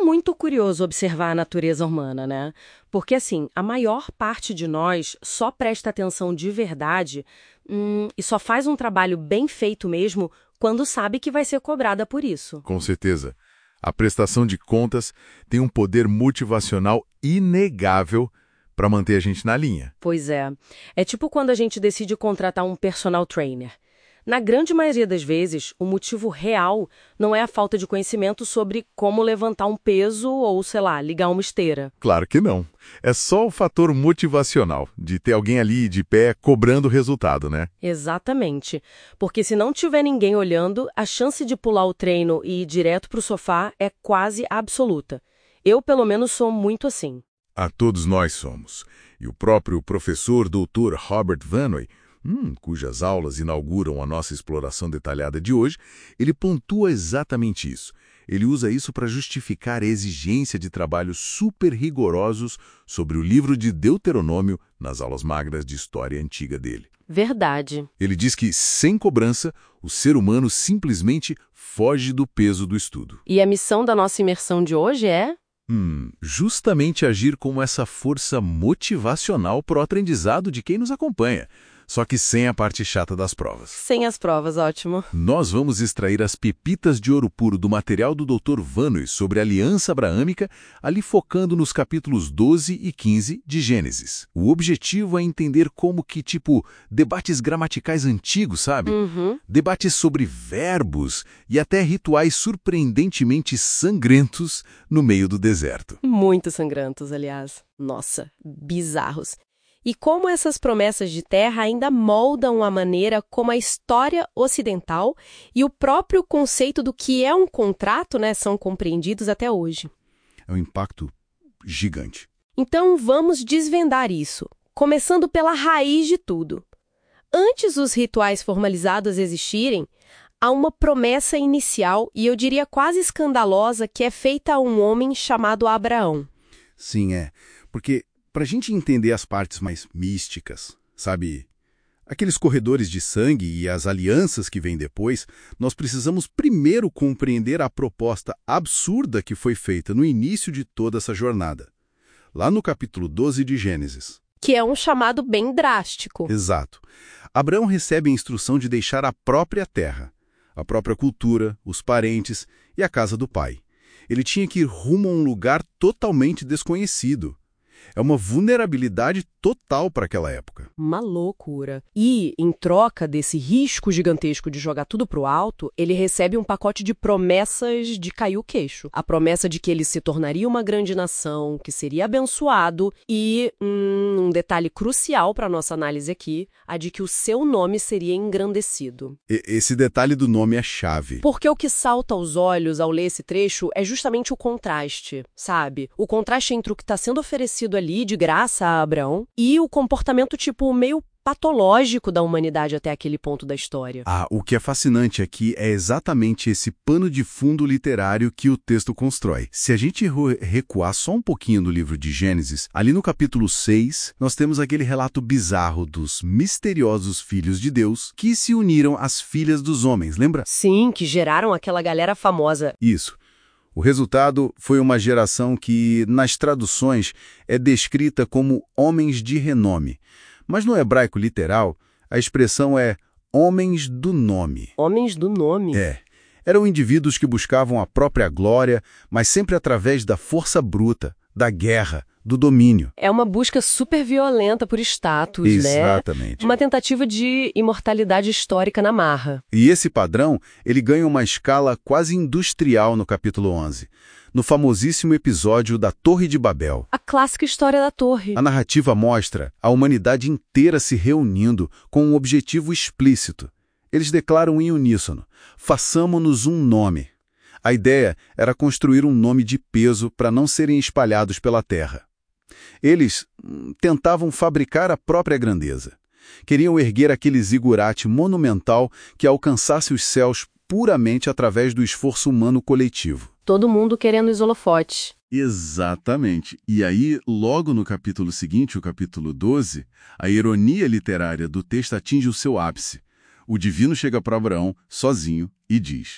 muito curioso observar a natureza humana, né? Porque, assim, a maior parte de nós só presta atenção de verdade e só faz um trabalho bem feito mesmo quando sabe que vai ser cobrada por isso. Com certeza. A prestação de contas tem um poder motivacional inegável para manter a gente na linha. Pois é. É tipo quando a gente decide contratar um personal trainer. Na grande maioria das vezes, o motivo real não é a falta de conhecimento sobre como levantar um peso ou, sei lá, ligar uma esteira. Claro que não. É só o fator motivacional, de ter alguém ali de pé cobrando o resultado, né? Exatamente. Porque se não tiver ninguém olhando, a chance de pular o treino e ir direto para o sofá é quase absoluta. Eu, pelo menos, sou muito assim. A todos nós somos. E o próprio professor Dr. Robert Vannoy, cujas aulas inauguram a nossa exploração detalhada de hoje, ele pontua exatamente isso. Ele usa isso para justificar a exigência de trabalhos super rigorosos sobre o livro de Deuteronômio nas aulas magras de história antiga dele. Verdade. Ele diz que, sem cobrança, o ser humano simplesmente foge do peso do estudo. E a missão da nossa imersão de hoje é? Justamente agir como essa força motivacional para o aprendizado de quem nos acompanha, só que sem a parte chata das provas. Sem as provas, ótimo. Nós vamos extrair as pepitas de ouro puro do material do Dr. Vannoy sobre a aliança abraâmica, ali focando nos capítulos 12 e 15 de Gênesis. O objetivo é entender como que, debates gramaticais antigos, sabe? Debates sobre verbos e até rituais surpreendentemente sangrentos no meio do deserto. Muito sangrentos, aliás. Nossa, bizarros. E como essas promessas de terra ainda moldam a maneira como a história ocidental e o próprio conceito do que é um contrato, né, são compreendidos até hoje. É um impacto gigante. Então vamos desvendar isso, começando pela raiz de tudo. Antes dos rituais formalizados existirem, há uma promessa inicial e eu diria quase escandalosa que é feita a um homem chamado Abraão. Sim, porque para a gente entender as partes mais místicas, sabe, aqueles corredores de sangue e as alianças que vêm depois, nós precisamos primeiro compreender a proposta absurda que foi feita no início de toda essa jornada, lá no capítulo 12 de Gênesis. Que é um chamado bem drástico. Exato. Abraão recebe a instrução de deixar a própria terra, a própria cultura, os parentes e a casa do pai. Ele tinha que ir rumo a um lugar totalmente desconhecido. É uma vulnerabilidade total para aquela época. Uma loucura. E, em troca desse risco gigantesco de jogar tudo pro alto, ele recebe um pacote de promessas de cair o queixo. A promessa de que ele se tornaria uma grande nação, que seria abençoado e, um detalhe crucial para nossa análise aqui, a de que o seu nome seria engrandecido. Esse detalhe do nome é chave. Porque o que salta aos olhos ao ler esse trecho é justamente o contraste, sabe? O contraste entre o que está sendo oferecido ali de graça a Abraão e o comportamento meio patológico da humanidade até aquele ponto da história. O que é fascinante aqui é exatamente esse pano de fundo literário que o texto constrói. Se a gente recuar só um pouquinho do livro de Gênesis, ali no capítulo 6, nós temos aquele relato bizarro dos misteriosos filhos de Deus que se uniram às filhas dos homens, lembra? Sim, que geraram aquela galera famosa. Isso. O resultado foi uma geração que, nas traduções, é descrita como homens de renome. Mas no hebraico literal, a expressão é homens do nome. Homens do nome? Eram indivíduos que buscavam a própria glória, mas sempre através da força bruta, da guerra, do domínio. É uma busca super violenta por status, né? Exatamente. Uma tentativa de imortalidade histórica na marra. E esse padrão, ele ganha uma escala quase industrial no capítulo 11, no famosíssimo episódio da Torre de Babel. A clássica história da torre. A narrativa mostra a humanidade inteira se reunindo com um objetivo explícito. Eles declaram em uníssono: façamo-nos um nome. A ideia era construir um nome de peso para não serem espalhados pela terra. Eles tentavam fabricar a própria grandeza. Queriam erguer aquele zigurate monumental que alcançasse os céus puramente através do esforço humano coletivo. Todo mundo querendo os holofotes. Exatamente. E aí, logo no capítulo seguinte, o capítulo 12, a ironia literária do texto atinge o seu ápice. O divino chega para Abraão, sozinho, e diz: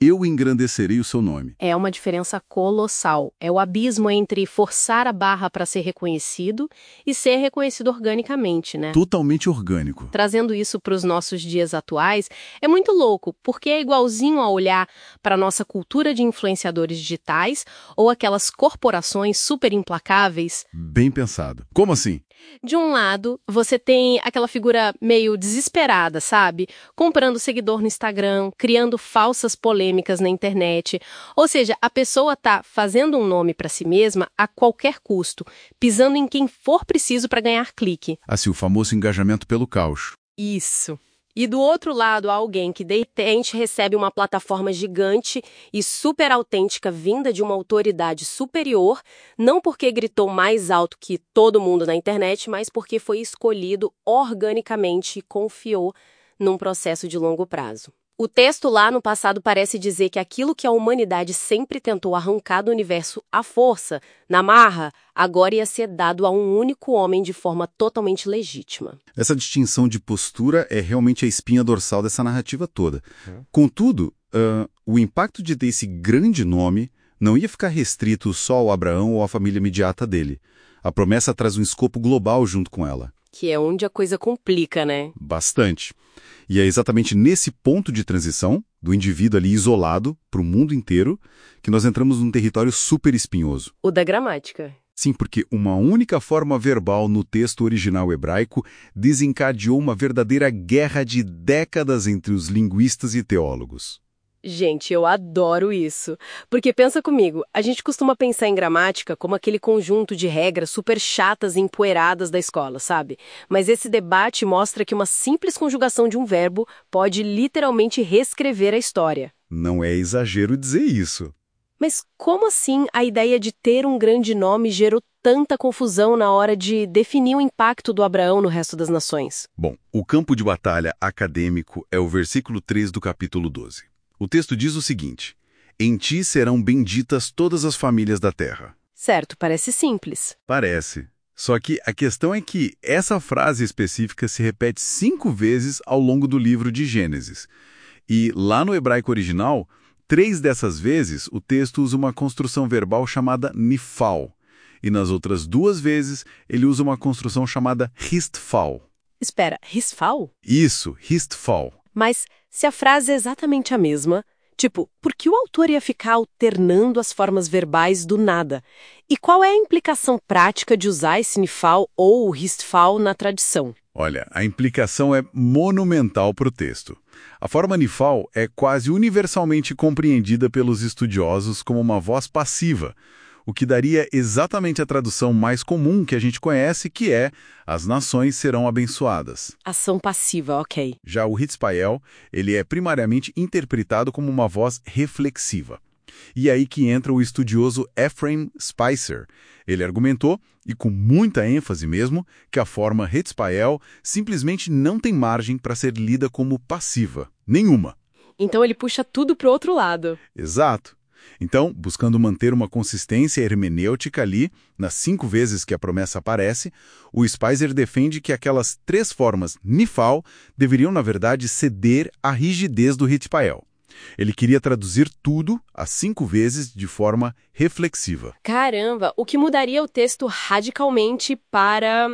eu engrandecerei o seu nome. É uma diferença colossal. É o abismo entre forçar a barra para ser reconhecido e ser reconhecido organicamente, né? Totalmente orgânico. Trazendo isso para os nossos dias atuais, é muito louco, porque é igualzinho a olhar para a nossa cultura de influenciadores digitais ou aquelas corporações super implacáveis. Bem pensado. Como assim? De um lado, você tem aquela figura meio desesperada, sabe? Comprando seguidor no Instagram, criando falsas polêmicas na internet. Ou seja, a pessoa tá fazendo um nome para si mesma a qualquer custo, pisando em quem for preciso para ganhar clique. Assim, o famoso engajamento pelo caos. Isso. E do outro lado, há alguém que de repente recebe uma plataforma gigante e super autêntica vinda de uma autoridade superior, não porque gritou mais alto que todo mundo na internet, mas porque foi escolhido organicamente e confiou num processo de longo prazo. O texto lá no passado parece dizer que aquilo que a humanidade sempre tentou arrancar do universo à força, na marra, agora ia ser dado a um único homem de forma totalmente legítima. Essa distinção de postura é realmente a espinha dorsal dessa narrativa toda. Contudo, o impacto de ter esse grande nome não ia ficar restrito só ao Abraão ou à família imediata dele. A promessa traz um escopo global junto com ela. Que é onde a coisa complica, né? Bastante. E é exatamente nesse ponto de transição, do indivíduo ali isolado para o mundo inteiro, que nós entramos num território super espinhoso. O da gramática. Sim, porque uma única forma verbal no texto original hebraico desencadeou uma verdadeira guerra de décadas entre os linguistas e teólogos. Gente, eu adoro isso. Porque pensa comigo, a gente costuma pensar em gramática como aquele conjunto de regras super chatas e empoeiradas da escola, sabe? Mas esse debate mostra que uma simples conjugação de um verbo pode literalmente reescrever a história. Não é exagero dizer isso. Mas como assim a ideia de ter um grande nome gerou tanta confusão na hora de definir o impacto do Abraão no resto das nações? Bom, o campo de batalha acadêmico é o versículo 3 do capítulo 12. O texto diz o seguinte: em ti serão benditas todas as famílias da terra. Certo, parece simples. Parece. Só que a questão é que essa frase específica se repete 5 vezes ao longo do livro de Gênesis. E lá no hebraico original, 3 dessas vezes o texto usa uma construção verbal chamada nifal. E nas outras 2 vezes ele usa uma construção chamada histfal. Espera, risfal? Isso, histfal. Mas se a frase é exatamente a mesma, tipo, por que o autor ia ficar alternando as formas verbais do nada? E qual é a implicação prática de usar esse nifal ou o histfal na tradição? Olha, a implicação é monumental para o texto. A forma nifal é quase universalmente compreendida pelos estudiosos como uma voz passiva, o que daria exatamente a tradução mais comum que a gente conhece, que é as nações serão abençoadas. Ação passiva, ok. Já o Hitzpael, ele é primariamente interpretado como uma voz reflexiva. E é aí que entra o estudioso Ephraim Spicer. Ele argumentou, e com muita ênfase mesmo, que a forma Hitzpael simplesmente não tem margem para ser lida como passiva. Nenhuma. Então ele puxa tudo para o outro lado. Exato. Então, buscando manter uma consistência hermenêutica ali, nas 5 vezes que a promessa aparece, o Spicer defende que aquelas 3 formas nifal deveriam, na verdade, ceder à rigidez do Hitzpael. Ele queria traduzir tudo, as 5 vezes, de forma reflexiva. Caramba, o que mudaria o texto radicalmente para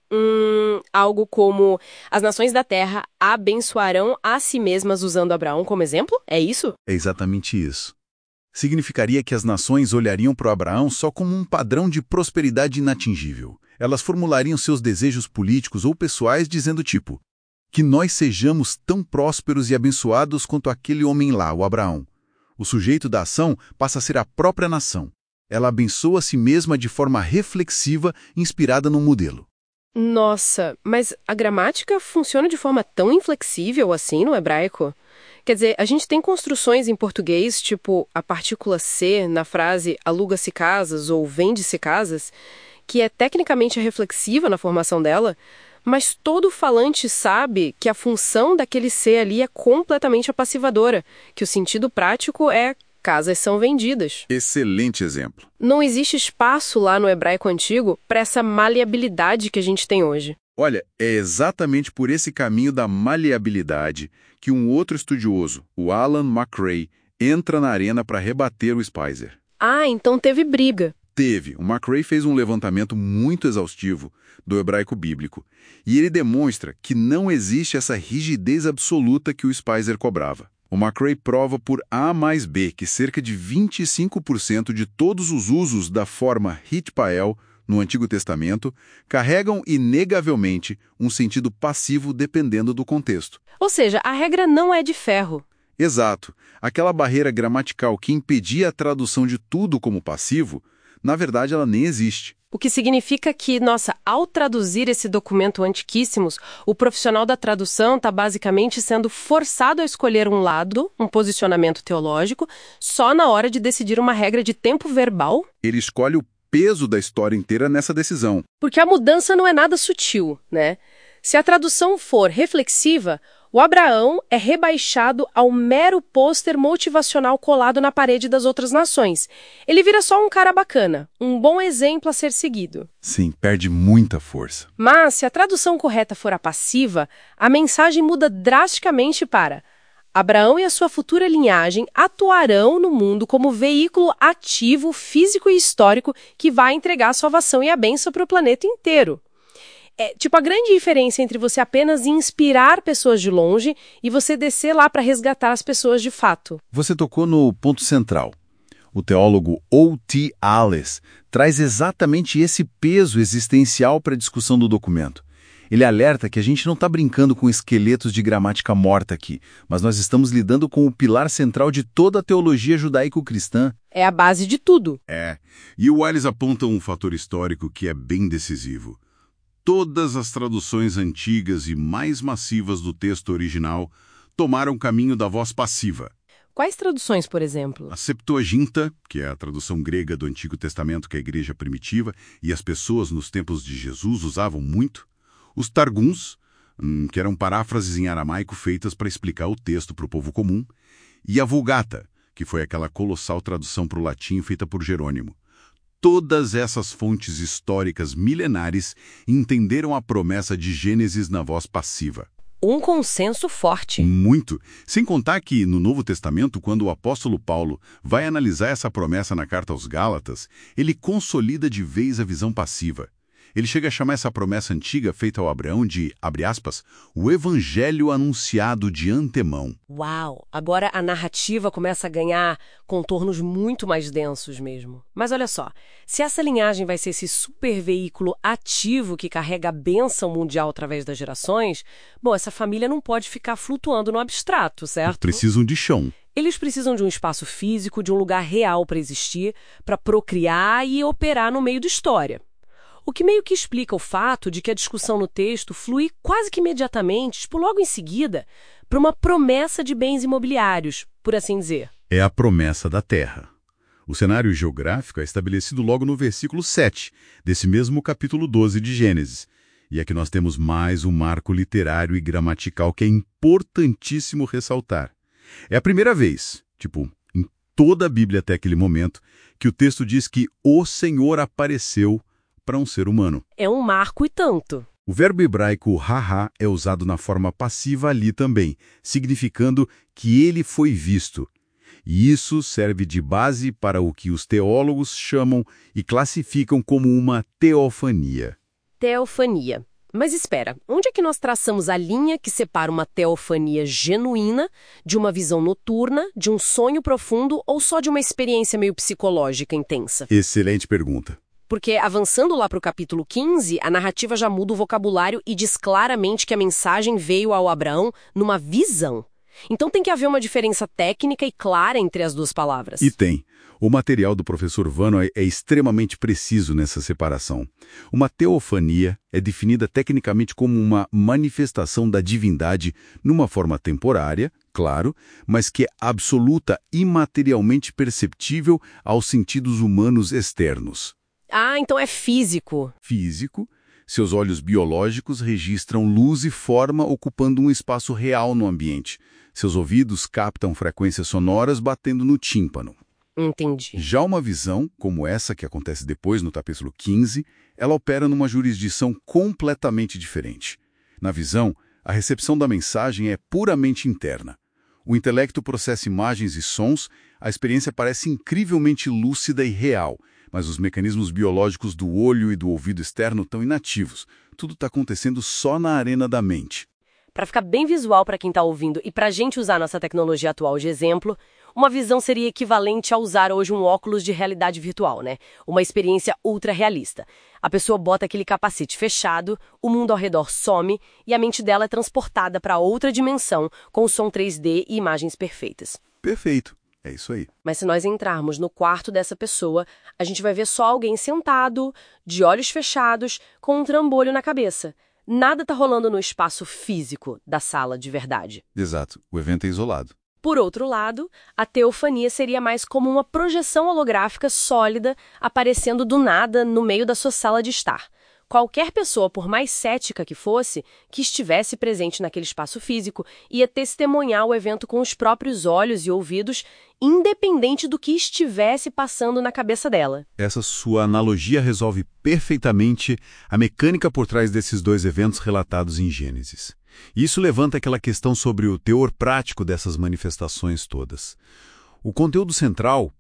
algo como as nações da terra abençoarão a si mesmas usando Abraão como exemplo? É isso? É exatamente isso. Significaria que as nações olhariam para Abraão só como um padrão de prosperidade inatingível. Elas formulariam seus desejos políticos ou pessoais dizendo tipo, que nós sejamos tão prósperos e abençoados quanto aquele homem lá, o Abraão. O sujeito da ação passa a ser a própria nação. Ela abençoa a si mesma de forma reflexiva, inspirada no modelo. Nossa, mas a gramática funciona de forma tão inflexível assim no hebraico? Quer dizer, a gente tem construções em português, tipo a partícula C na frase aluga-se casas ou vende-se casas, que é tecnicamente reflexiva na formação dela, mas todo falante sabe que a função daquele C ali é completamente apassivadora, que o sentido prático é casas são vendidas. Excelente exemplo. Não existe espaço lá no hebraico antigo para essa maleabilidade que a gente tem hoje. Olha, é exatamente por esse caminho da maleabilidade que um outro estudioso, o Alan McRae, entra na arena para rebater o Spicer. Ah, então teve briga. Teve. O McRae fez um levantamento muito exaustivo do hebraico bíblico, e ele demonstra que não existe essa rigidez absoluta que o Spicer cobrava. O McRae prova por A mais B que cerca de 25% de todos os usos da forma Hitpael no Antigo Testamento carregam inegavelmente um sentido passivo dependendo do contexto. Ou seja, a regra não é de ferro. Exato. Aquela barreira gramatical que impedia a tradução de tudo como passivo, na verdade ela nem existe. O que significa que, nossa, ao traduzir esse documento antiquíssimos, o profissional da tradução está basicamente sendo forçado a escolher um lado, um posicionamento teológico, só na hora de decidir uma regra de tempo verbal? Ele escolhe o peso da história inteira nessa decisão. Porque a mudança não é nada sutil, né? Se a tradução for reflexiva, o Abraão é rebaixado ao mero pôster motivacional colado na parede das outras nações. Ele vira só um cara bacana, um bom exemplo a ser seguido. Sim, perde muita força. Mas, se a tradução correta for a passiva, a mensagem muda drasticamente para: Abraão e a sua futura linhagem atuarão no mundo como veículo ativo, físico e histórico que vai entregar a salvação e a bênção para o planeta inteiro. É tipo a grande diferença entre você apenas inspirar pessoas de longe e você descer lá para resgatar as pessoas de fato. Você tocou no ponto central. O teólogo O.T. Allis traz exatamente esse peso existencial para a discussão do documento. Ele alerta que a gente não está brincando com esqueletos de gramática morta aqui, mas nós estamos lidando com o pilar central de toda a teologia judaico-cristã. É a base de tudo. E o Allis aponta um fator histórico que é bem decisivo. Todas as traduções antigas e mais massivas do texto original tomaram caminho da voz passiva. Quais traduções, por exemplo? A Septuaginta, que é a tradução grega do Antigo Testamento que a igreja primitiva e as pessoas nos tempos de Jesus usavam muito. Os Targums, que eram paráfrases em aramaico feitas para explicar o texto para o povo comum. E a Vulgata, que foi aquela colossal tradução para o latim feita por Jerônimo. Todas essas fontes históricas milenares entenderam a promessa de Gênesis na voz passiva. Um consenso forte. Muito. Sem contar que, no Novo Testamento, quando o apóstolo Paulo vai analisar essa promessa na carta aos Gálatas, ele consolida de vez a visão passiva. Ele chega a chamar essa promessa antiga feita ao Abraão de, abre aspas, o evangelho anunciado de antemão. Uau! Agora a narrativa começa a ganhar contornos muito mais densos mesmo. Mas olha só, se essa linhagem vai ser esse super veículo ativo que carrega a bênção mundial através das gerações, bom, essa família não pode ficar flutuando no abstrato, certo? Precisam de chão. Eles precisam de um espaço físico, de um lugar real para existir, para procriar e operar no meio da história. O que meio que explica o fato de que a discussão no texto flui quase que imediatamente, logo em seguida, para uma promessa de bens imobiliários, por assim dizer. É a promessa da terra. O cenário geográfico é estabelecido logo no versículo 7, desse mesmo capítulo 12 de Gênesis. E aqui nós temos mais um marco literário e gramatical que é importantíssimo ressaltar. É a primeira vez, em toda a Bíblia até aquele momento, que o texto diz que o Senhor apareceu para um ser humano. É um marco e tanto. O verbo hebraico haha é usado na forma passiva ali também, significando que ele foi visto. E isso serve de base para o que os teólogos chamam e classificam como uma teofania. Teofania. Mas espera, onde é que nós traçamos a linha que separa uma teofania genuína de uma visão noturna, de um sonho profundo ou só de uma experiência meio psicológica intensa? Excelente pergunta. Porque, avançando lá para o capítulo 15, a narrativa já muda o vocabulário e diz claramente que a mensagem veio ao Abraão numa visão. Então tem que haver uma diferença técnica e clara entre as duas palavras. E tem. O material do professor Vano é extremamente preciso nessa separação. Uma teofania é definida tecnicamente como uma manifestação da divindade numa forma temporária, claro, mas que é absoluta e materialmente perceptível aos sentidos humanos externos. Ah, então é físico. Físico. Seus olhos biológicos registram luz e forma ocupando um espaço real no ambiente. Seus ouvidos captam frequências sonoras batendo no tímpano. Entendi. Já uma visão, como essa que acontece depois no capítulo 15, ela opera numa jurisdição completamente diferente. Na visão, a recepção da mensagem é puramente interna. O intelecto processa imagens e sons, a experiência parece incrivelmente lúcida e real, mas os mecanismos biológicos do olho e do ouvido externo estão inativos. Tudo está acontecendo só na arena da mente. Para ficar bem visual para quem está ouvindo e para a gente usar nossa tecnologia atual de exemplo, uma visão seria equivalente a usar hoje um óculos de realidade virtual, né? Uma experiência ultra realista. A pessoa bota aquele capacete fechado, o mundo ao redor some e a mente dela é transportada para outra dimensão com som 3D e imagens perfeitas. Perfeito. É isso aí. Mas se nós entrarmos no quarto dessa pessoa, a gente vai ver só alguém sentado, de olhos fechados, com um trambolho na cabeça. Nada está rolando no espaço físico da sala de verdade. Exato. O evento é isolado. Por outro lado, a teofania seria mais como uma projeção holográfica sólida aparecendo do nada no meio da sua sala de estar. Qualquer pessoa, por mais cética que fosse, que estivesse presente naquele espaço físico, ia testemunhar o evento com os próprios olhos e ouvidos, independente do que estivesse passando na cabeça dela. Essa sua analogia resolve perfeitamente a mecânica por trás desses dois eventos relatados em Gênesis. Isso levanta aquela questão sobre o teor prático dessas manifestações todas. O conteúdo central,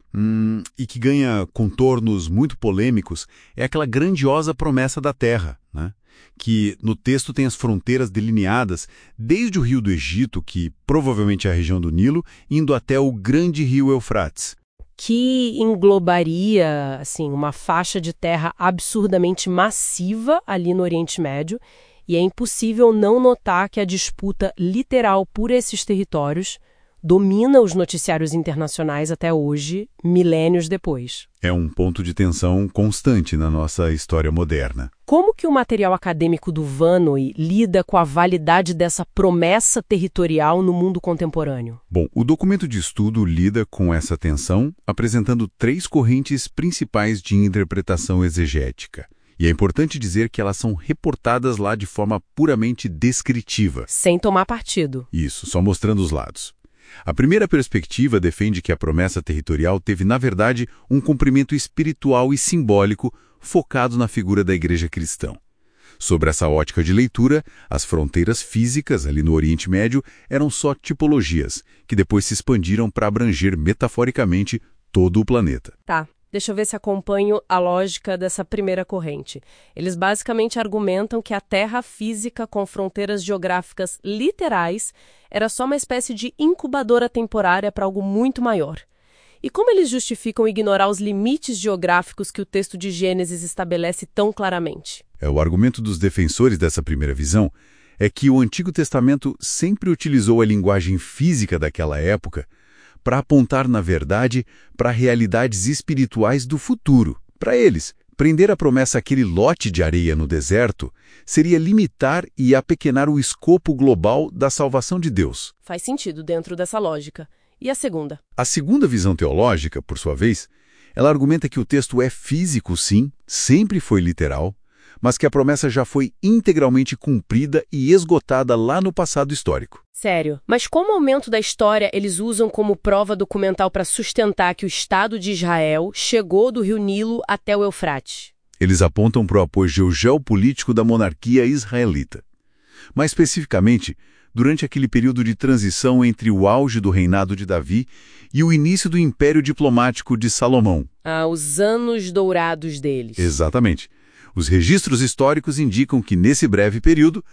e que ganha contornos muito polêmicos, é aquela grandiosa promessa da Terra, né? Que no texto tem as fronteiras delineadas desde o rio do Egito, que provavelmente é a região do Nilo, indo até o grande rio Eufrates. Que englobaria, assim, uma faixa de terra absurdamente massiva ali no Oriente Médio, e é impossível não notar que a disputa literal por esses territórios domina os noticiários internacionais até hoje, milênios depois. É um ponto de tensão constante na nossa história moderna. Como que o material acadêmico do Vannoy lida com a validade dessa promessa territorial no mundo contemporâneo? Bom, o documento de estudo lida com essa tensão, apresentando 3 correntes principais de interpretação exegética. E é importante dizer que elas são reportadas lá de forma puramente descritiva. Sem tomar partido. Isso, só mostrando os lados. A primeira perspectiva defende que a promessa territorial teve, na verdade, um cumprimento espiritual e simbólico focado na figura da igreja cristã. Sobre essa ótica de leitura, as fronteiras físicas ali no Oriente Médio eram só tipologias, que depois se expandiram para abranger metaforicamente todo o planeta. Tá. Deixa eu ver se acompanho a lógica dessa primeira corrente. Eles basicamente argumentam que a Terra física com fronteiras geográficas literais era só uma espécie de incubadora temporária para algo muito maior. E como eles justificam ignorar os limites geográficos que o texto de Gênesis estabelece tão claramente? O argumento dos defensores dessa primeira visão é que o Antigo Testamento sempre utilizou a linguagem física daquela época para apontar, na verdade, para realidades espirituais do futuro. Para eles, prender a promessa àquele lote de areia no deserto seria limitar e apequenar o escopo global da salvação de Deus. Faz sentido dentro dessa lógica. E a segunda? A segunda visão teológica, por sua vez, ela argumenta que o texto é físico, sim, sempre foi literal, mas que a promessa já foi integralmente cumprida e esgotada lá no passado histórico. Sério. Mas qual momento da história eles usam como prova documental para sustentar que o Estado de Israel chegou do rio Nilo até o Eufrates? Eles apontam para o apogeu geopolítico da monarquia israelita. Mais especificamente, durante aquele período de transição entre o auge do reinado de Davi e o início do império diplomático de Salomão. Os anos dourados deles. Exatamente. Os registros históricos indicam que, nesse breve período,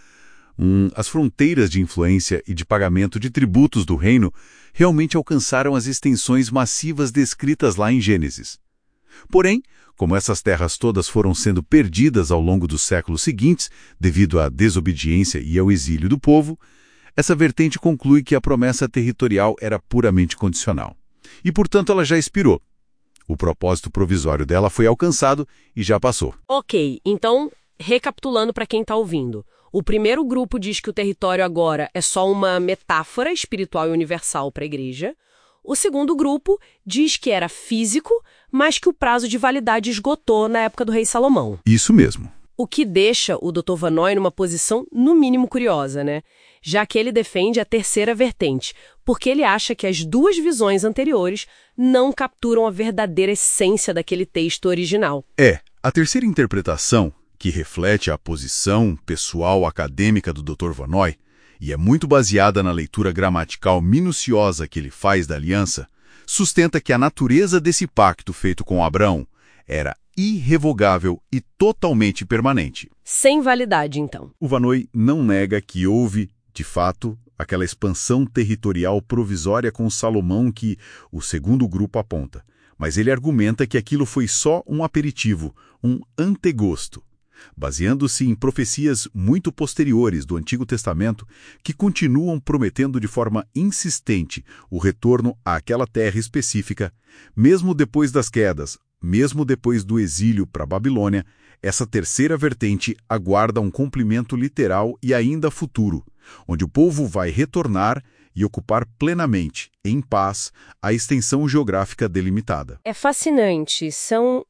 as fronteiras de influência e de pagamento de tributos do reino realmente alcançaram as extensões massivas descritas lá em Gênesis. Porém, como essas terras todas foram sendo perdidas ao longo dos séculos seguintes, devido à desobediência e ao exílio do povo, essa vertente conclui que a promessa territorial era puramente condicional. E, portanto, ela já expirou. O propósito provisório dela foi alcançado e já passou. Ok, então, recapitulando para quem está ouvindo. O primeiro grupo diz que o território agora é só uma metáfora espiritual e universal para a igreja. O segundo grupo diz que era físico, mas que o prazo de validade esgotou na época do rei Salomão. Isso mesmo. O que deixa o Dr. Vannoy numa posição, no mínimo, curiosa, né? Já que ele defende a terceira vertente, porque ele acha que as duas visões anteriores não capturam a verdadeira essência daquele texto original. A terceira interpretação, que reflete a posição pessoal acadêmica do Dr. Vannoy, e é muito baseada na leitura gramatical minuciosa que ele faz da aliança, sustenta que a natureza desse pacto feito com Abraão era irrevogável e totalmente permanente. Sem validade, então. O Vannoy não nega que houve, de fato, aquela expansão territorial provisória com Salomão que o segundo grupo aponta, mas ele argumenta que aquilo foi só um aperitivo, um antegosto, baseando-se em profecias muito posteriores do Antigo Testamento que continuam prometendo de forma insistente o retorno àquela terra específica, mesmo depois das quedas, mesmo depois do exílio para a Babilônia. Essa terceira vertente aguarda um cumprimento literal e ainda futuro, onde o povo vai retornar e ocupar plenamente, em paz, a extensão geográfica delimitada. É fascinante. São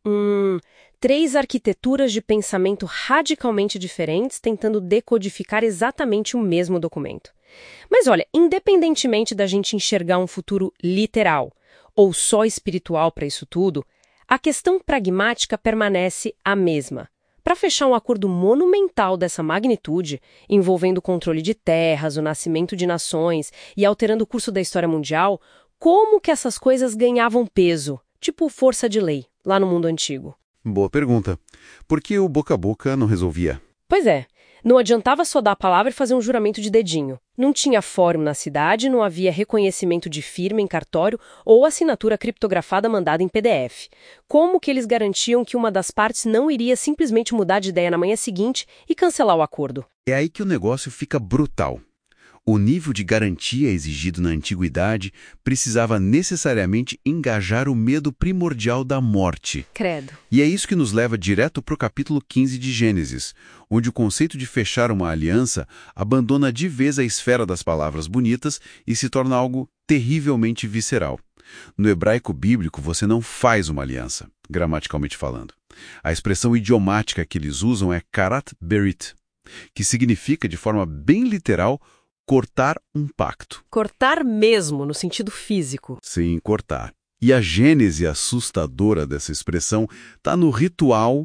3 arquiteturas de pensamento radicalmente diferentes tentando decodificar exatamente o mesmo documento. Mas olha, independentemente da gente enxergar um futuro literal ou só espiritual para isso tudo, a questão pragmática permanece a mesma. Para fechar um acordo monumental dessa magnitude, envolvendo o controle de terras, o nascimento de nações e alterando o curso da história mundial, como que essas coisas ganhavam peso, tipo força de lei, lá no mundo antigo? Boa pergunta. Por que o boca a boca não resolvia? Pois é, não adiantava só dar a palavra e fazer um juramento de dedinho. Não tinha fórum na cidade, não havia reconhecimento de firma em cartório ou assinatura criptografada mandada em PDF. Como que eles garantiam que uma das partes não iria simplesmente mudar de ideia na manhã seguinte e cancelar o acordo? É aí que o negócio fica brutal. O nível de garantia exigido na antiguidade precisava necessariamente engajar o medo primordial da morte. Credo. E é isso que nos leva direto para o capítulo 15 de Gênesis, onde o conceito de fechar uma aliança abandona de vez a esfera das palavras bonitas e se torna algo terrivelmente visceral. No hebraico bíblico, você não faz uma aliança, gramaticalmente falando. A expressão idiomática que eles usam é karat berit, que significa, de forma bem literal, cortar um pacto. Cortar mesmo, no sentido físico. Sim, cortar. E a gênese assustadora dessa expressão está no ritual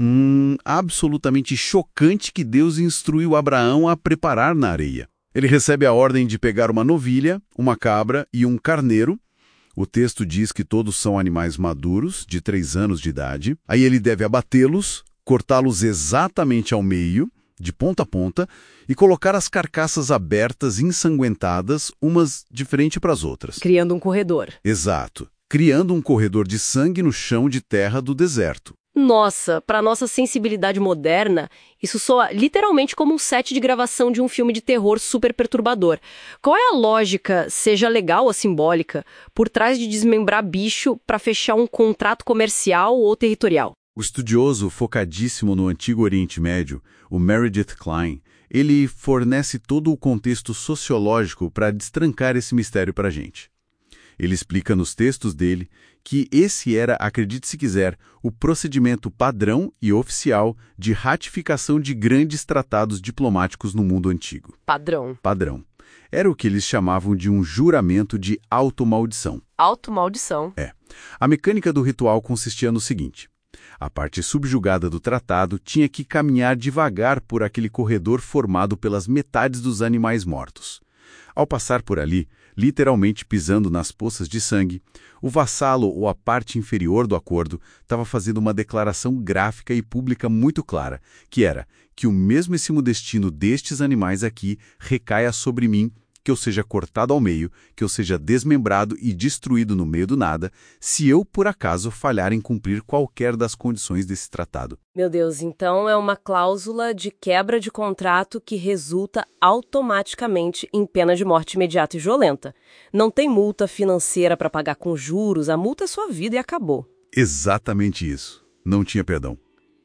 absolutamente chocante que Deus instruiu Abraão a preparar na areia. Ele recebe a ordem de pegar uma novilha, uma cabra e um carneiro. O texto diz que todos são animais maduros, de 3 anos de idade. Aí ele deve abatê-los, cortá-los exatamente ao meio, de ponta a ponta, e colocar as carcaças abertas, ensanguentadas, umas de frente para as outras. Criando um corredor. Exato. Criando um corredor de sangue no chão de terra do deserto. Nossa, para nossa sensibilidade moderna, isso soa literalmente como um set de gravação de um filme de terror super perturbador. Qual é a lógica, seja legal ou simbólica, por trás de desmembrar bicho para fechar um contrato comercial ou territorial? O estudioso focadíssimo no Antigo Oriente Médio, o Meredith Kline, ele fornece todo o contexto sociológico para destrancar esse mistério para a gente. Ele explica nos textos dele que esse era, acredite se quiser, o procedimento padrão e oficial de ratificação de grandes tratados diplomáticos no mundo antigo. Padrão. Padrão. Era o que eles chamavam de um juramento de automaldição. Automaldição. É. A mecânica do ritual consistia no seguinte: a parte subjugada do tratado tinha que caminhar devagar por aquele corredor formado pelas metades dos animais mortos. Ao passar por ali, literalmente pisando nas poças de sangue, o vassalo ou a parte inferior do acordo estava fazendo uma declaração gráfica e pública muito clara, que era que o mesmíssimo destino destes animais aqui recaia sobre mim, que eu seja cortado ao meio, que eu seja desmembrado e destruído no meio do nada, se eu, por acaso, falhar em cumprir qualquer das condições desse tratado. Meu Deus, então é uma cláusula de quebra de contrato que resulta automaticamente em pena de morte imediata e violenta. Não tem multa financeira para pagar com juros, a multa é sua vida e acabou. Exatamente isso. Não tinha perdão.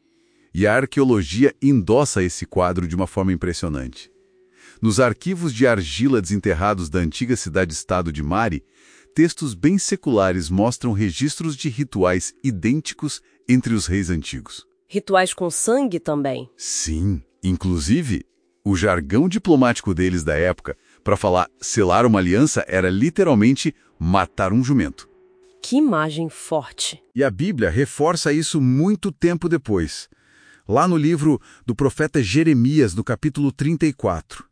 E a arqueologia endossa esse quadro de uma forma impressionante. Nos arquivos de argila desenterrados da antiga cidade-estado de Mari, textos bem seculares mostram registros de rituais idênticos entre os reis antigos. Rituais com sangue também? Sim, inclusive, o jargão diplomático deles da época para falar selar uma aliança era literalmente matar um jumento. Que imagem forte! E a Bíblia reforça isso muito tempo depois. Lá no livro do profeta Jeremias, no capítulo 34.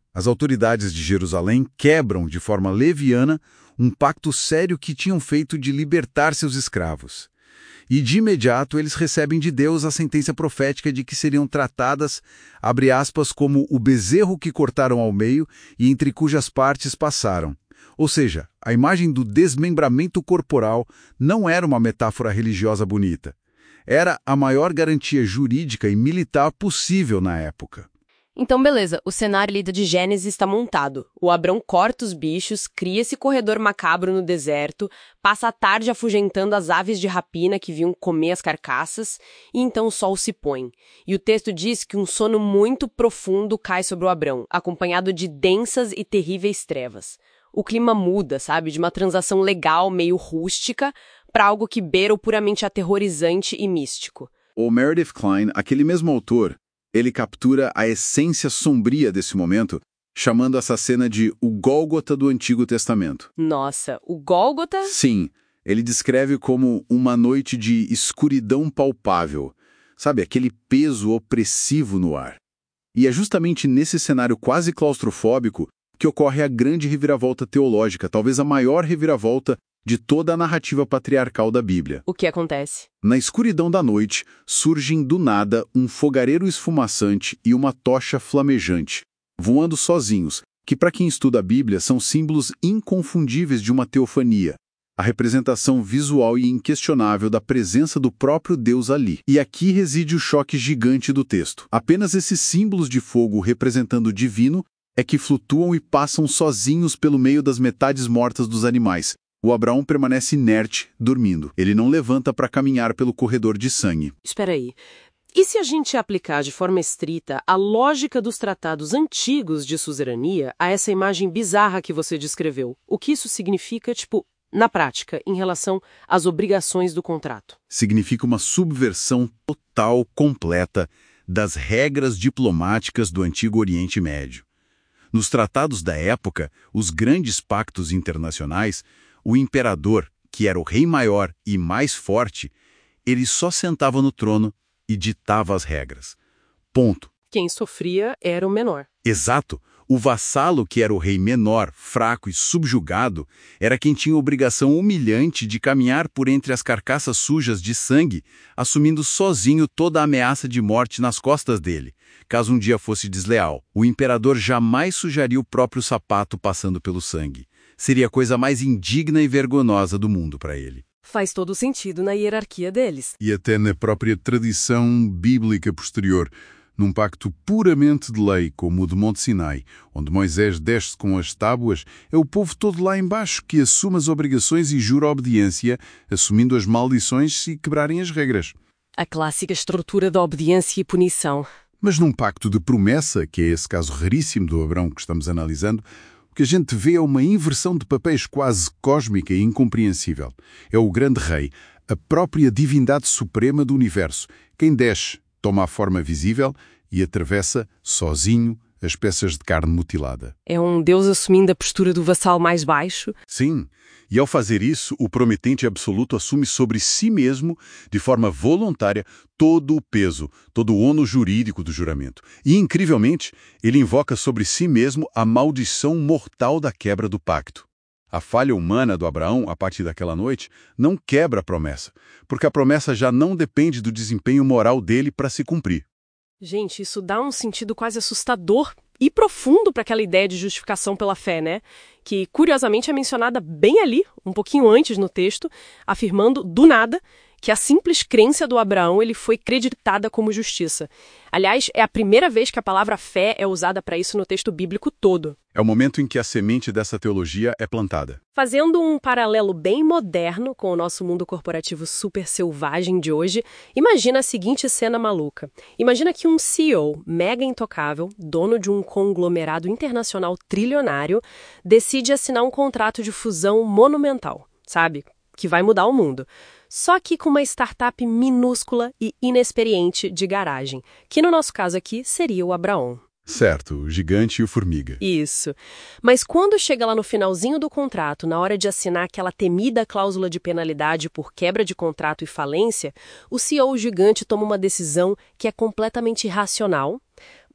As autoridades de Jerusalém quebram de forma leviana um pacto sério que tinham feito de libertar seus escravos. E de imediato eles recebem de Deus a sentença profética de que seriam tratadas, abre aspas, como o bezerro que cortaram ao meio e entre cujas partes passaram. Ou seja, a imagem do desmembramento corporal não era uma metáfora religiosa bonita. Era a maior garantia jurídica e militar possível na época. Então, beleza, o cenário ali de Gênesis está montado. O Abrão corta os bichos, cria esse corredor macabro no deserto, passa a tarde afugentando as aves de rapina que vinham comer as carcaças, e então o sol se põe. E o texto diz que um sono muito profundo cai sobre o Abrão, acompanhado de densas e terríveis trevas. O clima muda, sabe, de uma transação legal, meio rústica, para algo que beira o puramente aterrorizante e místico. O Meredith Kline, aquele mesmo autor, ele captura a essência sombria desse momento, chamando essa cena de o Gólgota do Antigo Testamento. Nossa, o Gólgota? Sim, ele descreve como uma noite de escuridão palpável, sabe, aquele peso opressivo no ar. E é justamente nesse cenário quase claustrofóbico que ocorre a grande reviravolta teológica, talvez a maior reviravolta de toda a narrativa patriarcal da Bíblia. O que acontece? Na escuridão da noite, surgem do nada um fogareiro esfumaçante e uma tocha flamejante, voando sozinhos, que para quem estuda a Bíblia são símbolos inconfundíveis de uma teofania, a representação visual e inquestionável da presença do próprio Deus ali. E aqui reside o choque gigante do texto. Apenas esses símbolos de fogo representando o divino é que flutuam e passam sozinhos pelo meio das metades mortas dos animais. O Abraão permanece inerte, dormindo. Ele não levanta para caminhar pelo corredor de sangue. Espera aí. E se a gente aplicar de forma estrita a lógica dos tratados antigos de suzerania a essa imagem bizarra que você descreveu? O que isso significa, na prática, em relação às obrigações do contrato? Significa uma subversão total, completa, das regras diplomáticas do Antigo Oriente Médio. Nos tratados da época, os grandes pactos internacionais, o imperador, que era o rei maior e mais forte, ele só sentava no trono e ditava as regras. Ponto. Quem sofria era o menor. Exato. O vassalo, que era o rei menor, fraco e subjugado, era quem tinha a obrigação humilhante de caminhar por entre as carcaças sujas de sangue, assumindo sozinho toda a ameaça de morte nas costas dele, caso um dia fosse desleal. O imperador jamais sujaria o próprio sapato passando pelo sangue. Seria a coisa mais indigna e vergonhosa do mundo para ele. Faz todo sentido na hierarquia deles. E até na própria tradição bíblica posterior, num pacto puramente de lei, como o de Monte Sinai, onde Moisés desce com as tábuas, é o povo todo lá embaixo que assume as obrigações e jura obediência, assumindo as maldições se quebrarem as regras. A clássica estrutura da obediência e punição. Mas num pacto de promessa, que é esse caso raríssimo do Abrão que estamos analisando, o que a gente vê é uma inversão de papéis quase cósmica e incompreensível. É o grande rei, a própria divindade suprema do universo, quem desce, toma a forma visível e atravessa, sozinho, as peças de carne mutilada. É um Deus assumindo a postura do vassalo mais baixo? Sim, e ao fazer isso, o prometente absoluto assume sobre si mesmo, de forma voluntária, todo o peso, todo o ônus jurídico do juramento. E, incrivelmente, ele invoca sobre si mesmo a maldição mortal da quebra do pacto. A falha humana do Abraão, a partir daquela noite, não quebra a promessa, porque a promessa já não depende do desempenho moral dele para se cumprir. Gente, isso dá um sentido quase assustador e profundo para aquela ideia de justificação pela fé, né? Que, curiosamente, é mencionada bem ali, um pouquinho antes no texto, afirmando, do nada, que a simples crença do Abraão ele foi creditada como justiça. Aliás, é a primeira vez que a palavra fé é usada para isso no texto bíblico todo. É o momento em que a semente dessa teologia é plantada. Fazendo um paralelo bem moderno com o nosso mundo corporativo super selvagem de hoje, imagina a seguinte cena maluca. Imagina que um CEO mega intocável, dono de um conglomerado internacional trilionário, decide assinar um contrato de fusão monumental, sabe? Que vai mudar o mundo. Só que com uma startup minúscula e inexperiente de garagem, que no nosso caso aqui seria o Abraão. Certo, o gigante e o formiga. Isso. Mas quando chega lá no finalzinho do contrato, na hora de assinar aquela temida cláusula de penalidade por quebra de contrato e falência, o CEO gigante toma uma decisão que é completamente irracional,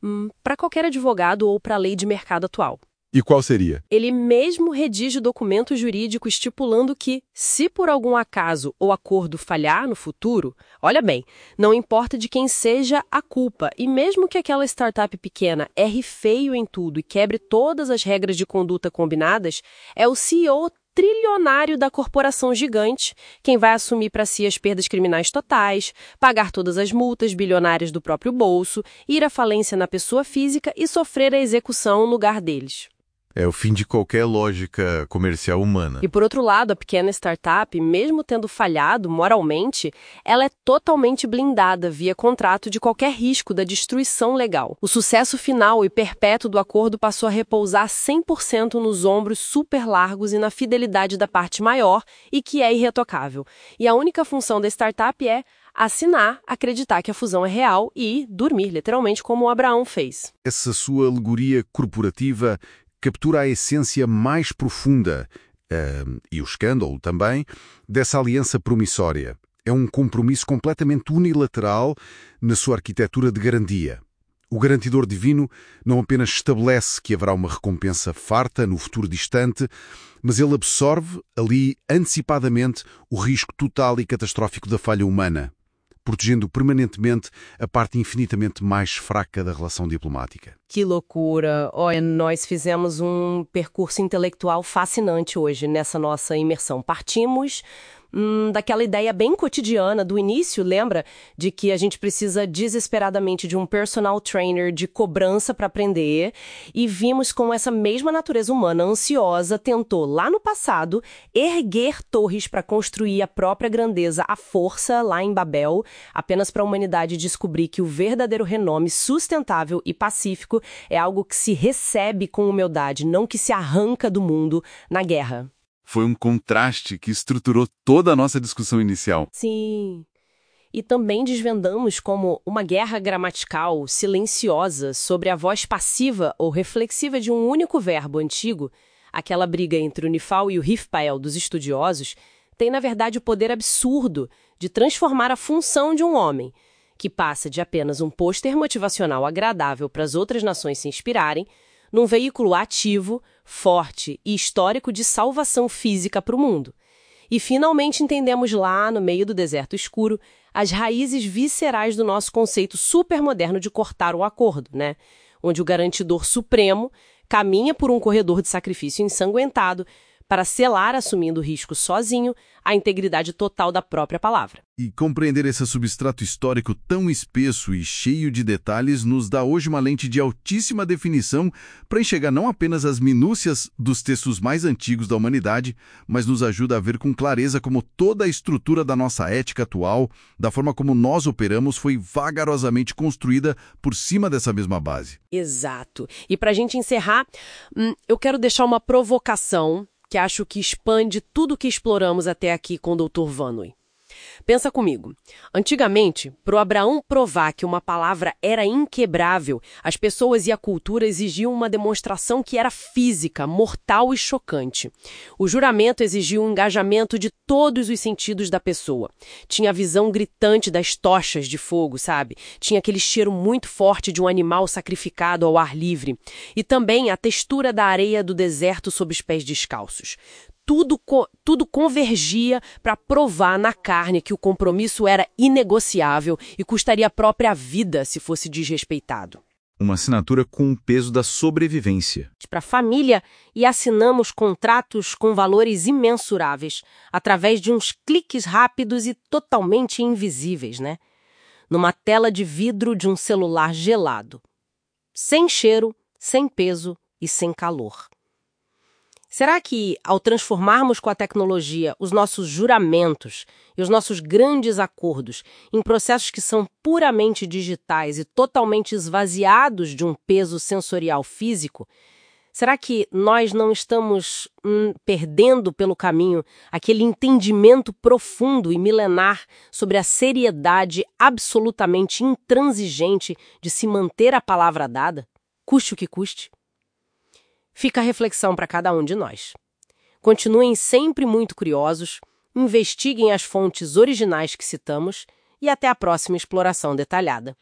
para qualquer advogado ou para a lei de mercado atual. E qual seria? Ele mesmo redige documento jurídico estipulando que, se por algum acaso o acordo falhar no futuro, olha bem, não importa de quem seja a culpa, e mesmo que aquela startup pequena erre feio em tudo e quebre todas as regras de conduta combinadas, é o CEO trilionário da corporação gigante quem vai assumir para si as perdas criminais totais, pagar todas as multas bilionárias do próprio bolso, ir à falência na pessoa física e sofrer a execução no lugar deles. É o fim de qualquer lógica comercial humana. E por outro lado, a pequena startup, mesmo tendo falhado moralmente, ela é totalmente blindada via contrato de qualquer risco da destruição legal. O sucesso final e perpétuo do acordo passou a repousar 100% nos ombros super largos e na fidelidade da parte maior e que é irretocável. E a única função da startup é assinar, acreditar que a fusão é real e dormir, literalmente, como o Abraão fez. Essa sua alegoria corporativa captura a essência mais profunda, e o escândalo também, dessa aliança promissória. É um compromisso completamente unilateral na sua arquitetura de garantia. O garantidor divino não apenas estabelece que haverá uma recompensa farta no futuro distante, mas ele absorve ali antecipadamente o risco total e catastrófico da falha humana, protegendo permanentemente a parte infinitamente mais fraca da relação diplomática. Que loucura! Olha, nós fizemos um percurso intelectual fascinante hoje nessa nossa imersão. Partimos daquela ideia bem cotidiana do início, lembra? De que a gente precisa desesperadamente de um personal trainer de cobrança para aprender, e vimos como essa mesma natureza humana ansiosa tentou, lá no passado, erguer torres para construir a própria grandeza à força lá em Babel, apenas para a humanidade descobrir que o verdadeiro renome sustentável e pacífico é algo que se recebe com humildade, não que se arranca do mundo na guerra. Foi um contraste que estruturou toda a nossa discussão inicial. Sim. E também desvendamos como uma guerra gramatical silenciosa sobre a voz passiva ou reflexiva de um único verbo antigo, aquela briga entre o Nifal e o Rifpael dos estudiosos, tem na verdade o poder absurdo de transformar a função de um homem, que passa de apenas um pôster motivacional agradável para as outras nações se inspirarem, num veículo ativo, forte e histórico de salvação física para o mundo. E finalmente entendemos lá, no meio do deserto escuro, as raízes viscerais do nosso conceito supermoderno de cortar o acordo, né? Onde o garantidor supremo caminha por um corredor de sacrifício ensanguentado para selar, assumindo o risco sozinho, a integridade total da própria palavra. E compreender esse substrato histórico tão espesso e cheio de detalhes nos dá hoje uma lente de altíssima definição para enxergar não apenas as minúcias dos textos mais antigos da humanidade, mas nos ajuda a ver com clareza como toda a estrutura da nossa ética atual, da forma como nós operamos, foi vagarosamente construída por cima dessa mesma base. Exato. E para a gente encerrar, eu quero deixar uma provocação que acho que expande tudo o que exploramos até aqui com o Dr. Vannoy. Pensa comigo. Antigamente, para o Abraão provar que uma palavra era inquebrável, as pessoas e a cultura exigiam uma demonstração que era física, mortal e chocante. O juramento exigia um engajamento de todos os sentidos da pessoa. Tinha a visão gritante das tochas de fogo, sabe? Tinha aquele cheiro muito forte de um animal sacrificado ao ar livre. E também a textura da areia do deserto sob os pés descalços. Tudo convergia para provar na carne que o compromisso era inegociável e custaria a própria vida se fosse desrespeitado. Uma assinatura com o peso da sobrevivência. Para a família, e assinamos contratos com valores imensuráveis, através de uns cliques rápidos e totalmente invisíveis, né? Numa tela de vidro de um celular gelado. Sem cheiro, sem peso e sem calor. Será que, ao transformarmos com a tecnologia os nossos juramentos e os nossos grandes acordos em processos que são puramente digitais e totalmente esvaziados de um peso sensorial físico, será que nós não estamos perdendo pelo caminho aquele entendimento profundo e milenar sobre a seriedade absolutamente intransigente de se manter a palavra dada, custe o que custe? Fica a reflexão para cada um de nós. Continuem sempre muito curiosos, investiguem as fontes originais que citamos e até a próxima exploração detalhada.